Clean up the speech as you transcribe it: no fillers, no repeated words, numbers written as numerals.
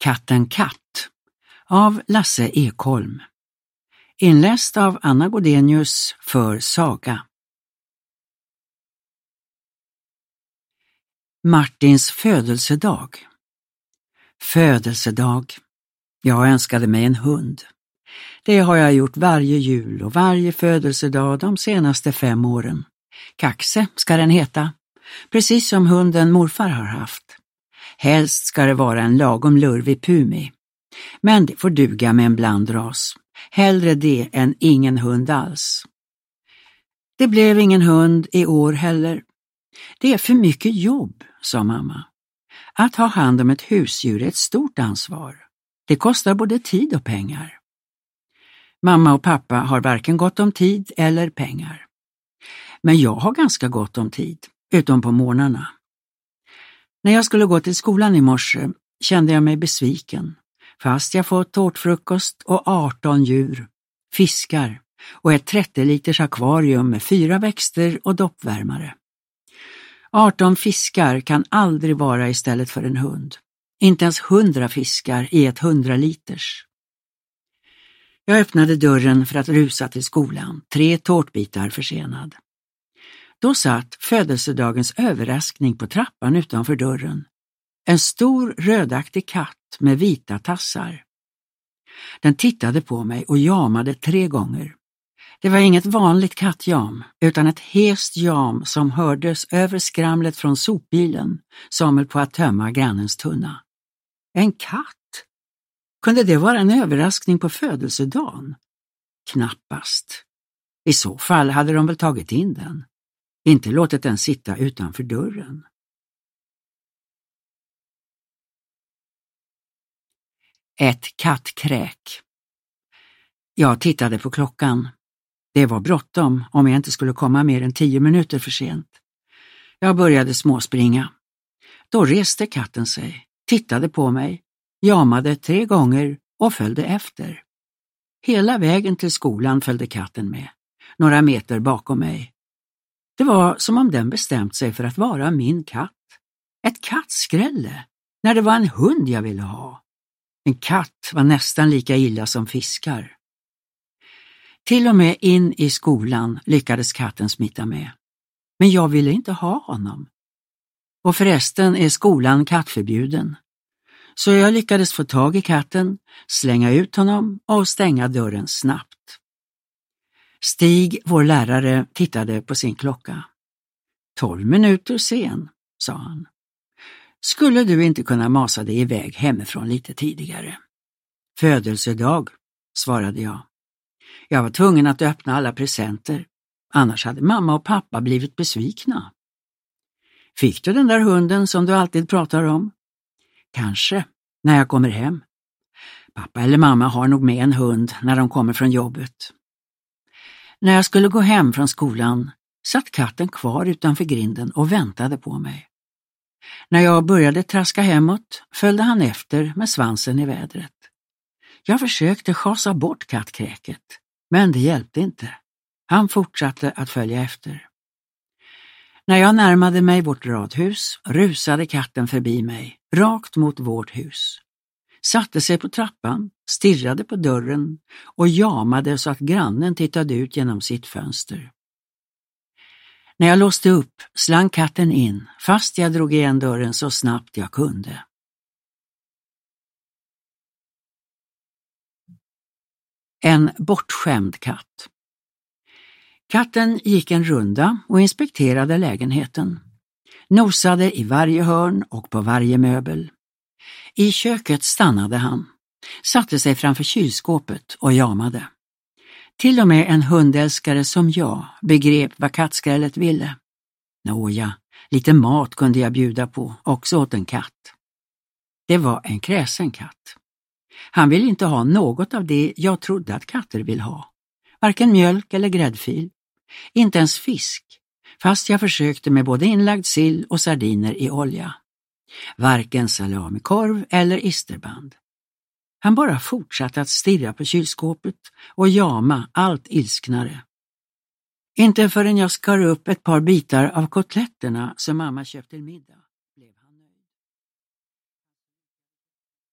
Katten Katt av Lasse Ekholm. Inläst av Anna Godenius för Saga. Martins födelsedag. Födelsedag. Jag önskade mig en hund. Det har jag gjort varje jul och varje födelsedag de senaste 5 åren. Kaxe ska den heta, precis som hunden morfar har haft. Helst ska det vara en lagom lurvig pumi. Men det får duga med en blandras. Hellre det än ingen hund alls. Det blev ingen hund i år heller. Det är för mycket jobb, sa mamma. Att ha hand om ett husdjur är ett stort ansvar. Det kostar både tid och pengar. Mamma och pappa har varken gott om tid eller pengar. Men jag har ganska gott om tid, utom på morgnarna. När jag skulle gå till skolan i morse kände jag mig besviken, fast jag fått tårtfrukost och 18 djur, fiskar och ett 30 liters akvarium med 4 växter och doppvärmare. 18 fiskar kan aldrig vara istället för en hund. Inte ens 100 fiskar i ett 100 liters. Jag öppnade dörren för att rusa till skolan, 3 tårtbitar försenad. Då satt födelsedagens överraskning på trappan utanför dörren. En stor rödaktig katt med vita tassar. Den tittade på mig och jamade 3 gånger. Det var inget vanligt kattjam, utan ett hest jam som hördes över skramlet från sopbilen som höll på att tömma grannens tunna. En katt? Kunde det vara en överraskning på födelsedagen? Knappast. I så fall hade de väl tagit in den. Inte låtit den sitta utanför dörren. Ett kattkräk. Jag tittade på klockan. Det var bråttom om jag inte skulle komma mer än 10 minuter för sent. Jag började småspringa. Då reste katten sig, tittade på mig, jamade 3 gånger och följde efter. Hela vägen till skolan följde katten med, några meter bakom mig. Det var som om den bestämt sig för att vara min katt. Ett kattskrälle, när det var en hund jag ville ha. En katt var nästan lika illa som fiskar. Till och med in i skolan lyckades katten smita med. Men jag ville inte ha honom. Och förresten är skolan kattförbjuden. Så jag lyckades få tag i katten, slänga ut honom och stänga dörren snabbt. Stig, vår lärare, tittade på sin klocka. 12 minuter sen, sa han. Skulle du inte kunna masa dig iväg hemifrån lite tidigare? Födelsedag, svarade jag. Jag var tvungen att öppna alla presenter, annars hade mamma och pappa blivit besvikna. Fick du den där hunden som du alltid pratar om? Kanske, när jag kommer hem. Pappa eller mamma har nog med en hund när de kommer från jobbet. När jag skulle gå hem från skolan satt katten kvar utanför grinden och väntade på mig. När jag började traska hemåt följde han efter med svansen i vädret. Jag försökte schasa bort kattkräket, men det hjälpte inte. Han fortsatte att följa efter. När jag närmade mig vårt radhus rusade katten förbi mig, rakt mot vårt hus. Satte sig på trappan, stirrade på dörren och jamade så att grannen tittade ut genom sitt fönster. När jag låste upp slank katten in, fast jag drog igen dörren så snabbt jag kunde. En bortskämd katt. Katten gick en runda och inspekterade lägenheten. Nosade i varje hörn och på varje möbel. I köket stannade han, satte sig framför kylskåpet och jamade. Till och med en hundälskare som jag begrep vad kattskrället ville. Nåja, lite mat kunde jag bjuda på, också åt en katt. Det var en kräsen katt. Han ville inte ha något av det jag trodde att katter vill ha. Varken mjölk eller gräddfil. Inte ens fisk, fast jag försökte med både inlagd sill och sardiner i olja. Varken salamikorv eller isterband. Han bara fortsatte att stirra på kylskåpet och jama allt ilsknare. Inte förrän jag skar upp ett par bitar av kotletterna som mamma köpte till middag.